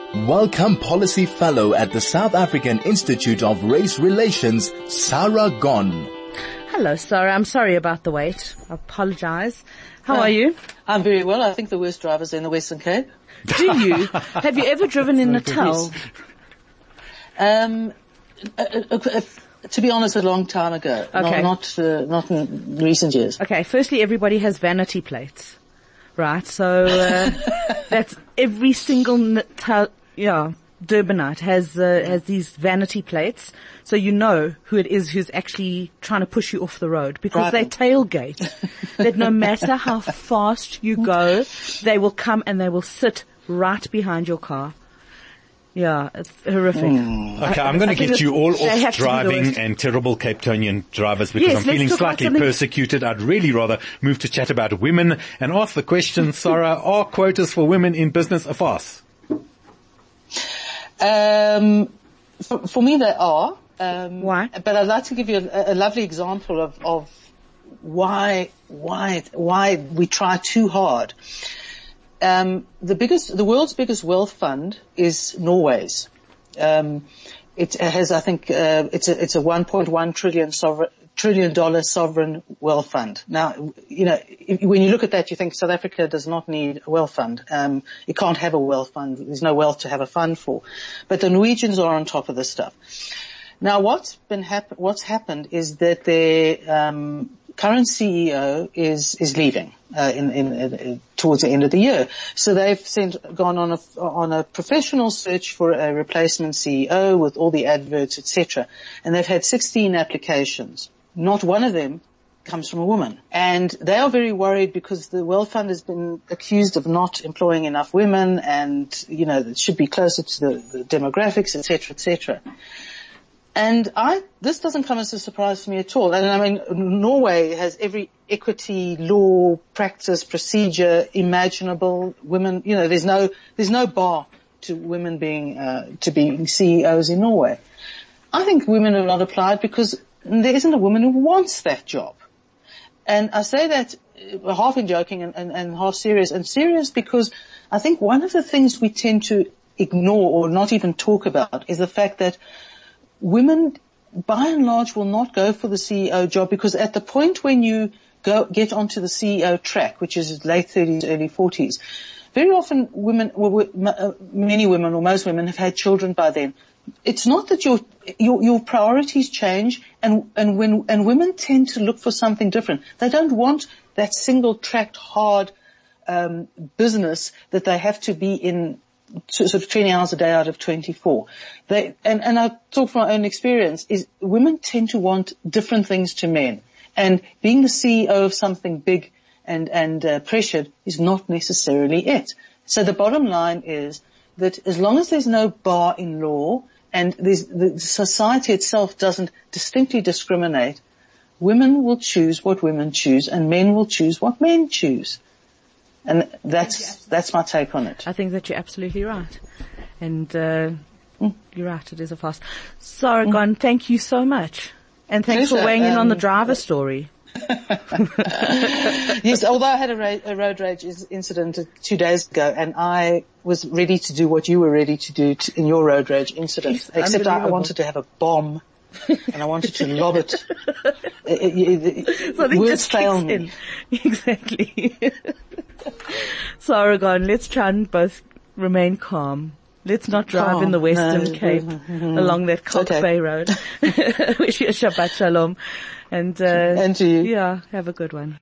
Welcome Policy Fellow at the South African Institute of Race Relations, Sarah Gon. Hello, Sarah. I'm sorry about the wait. I apologize. How are you? I'm very well. I think the worst drivers are in the Western Cape. Do you? Have you ever driven in Natal? To be honest, a long time ago. Okay. Not in recent years. Okay. Firstly, everybody has vanity plates, right? So that's every single Durbanite has these vanity plates, so you know who it is who's actually trying to push you off the road, because they tailgate. That no matter how fast you go, they will come and they will sit right behind your car. Yeah, it's horrific. Okay, I'm going to get you all off driving and terrible Cape Townian drivers, because I'm feeling slightly persecuted. I'd really rather move to chat about women and ask the question, Sarah, are quotas for women in business a farce? For me, they are. Why? But I'd like to give you a lovely example of why we try too hard. The world's biggest wealth fund is Norway's. It has, I think, it's a $1.1 trillion sovereign wealth fund. Now, when you look at that, you think South Africa does not need a wealth fund. It can't have a wealth fund. There's no wealth to have a fund for. But the Norwegians are on top of this stuff. Now, what's happened is that their current CEO is leaving towards the end of the year. So they've gone on a professional search for a replacement CEO with all the adverts, etc. And they've had 16 applications. Not one of them comes from a woman. And they are very worried because the Wealth Fund has been accused of not employing enough women, and, it should be closer to the demographics, etc., etc. And this doesn't come as a surprise to me at all. And I mean, Norway has every equity law, practice, procedure imaginable. Women, there's no bar to women to being CEOs in Norway. I think women have not applied because there isn't a woman who wants that job. And I say that half in joking and half serious. And serious because I think one of the things we tend to ignore or not even talk about is the fact that women, by and large, will not go for the CEO job, because at the point when you get onto the CEO track, which is late 30s, early 40s, very often many women or most women have had children by then. It's not that your priorities change, and women tend to look for something different. They don't want that single tracked hard business that they have to be in sort of 20 hours a day out of 24. And I talk from my own experience, is women tend to want different things to men. And being the CEO of something big and pressured is not necessarily it. So the bottom line is that as long as there's no bar in law and the society itself doesn't distinctly discriminate, women will choose what women choose and men will choose what men choose. And that's my take on it. I think that you're absolutely right. And you're right, it is a farce. Sarah Gon, thank you so much. And thanks for weighing in on the driver story. Yes, although I had a road rage incident 2 days ago, and I was ready to do what you were ready to do in your road rage incident, It's except I wanted to have a bomb and I wanted to lob it. Words fail me. Exactly. Sarah Gon, let's try and both remain calm. Let's not drive in the Western Cape along that Cox Bay Road. Wish you a Shabbat Shalom. And to you. Yeah, have a good one.